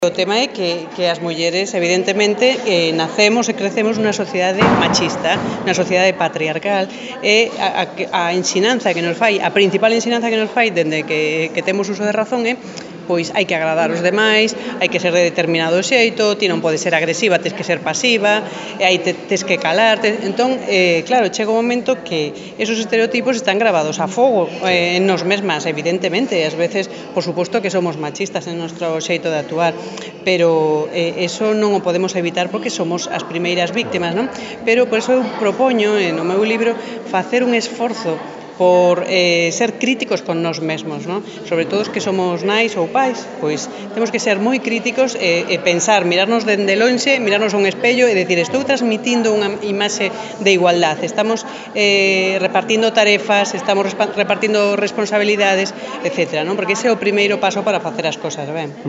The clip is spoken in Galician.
O tema é que as mulleres, evidentemente, nacemos e crecemos nunha sociedade machista, nunha sociedade patriarcal, e a ensinanza que nos fai, a principal ensinanza que nos fai dende que temos uso de razón é pois hai que agradar aos demais, hai que ser de determinado xeito, ti non podes ser agresiva, tes que ser pasiva, e aí tes que calarte. Entón, claro, chega un momento que esos estereotipos están gravados a fogo en nos mesmas, evidentemente, e ás veces, por suposto, que somos machistas en nostro xeito de actuar, pero eso non o podemos evitar porque somos as primeiras víctimas, non? Pero por eso eu propoño, no meu libro, facer un esforzo por ser críticos con nós mesmos, non? Sobre todo os que somos nais ou pais, pois temos que ser moi críticos e pensar, mirarnos dende lonxe, mirarnos a un espello e decir, estou transmitindo unha imaxe de igualdade, estamos repartindo tarefas, estamos repartindo responsabilidades, etc., non? Porque ese é o primeiro paso para facer as cosas ben.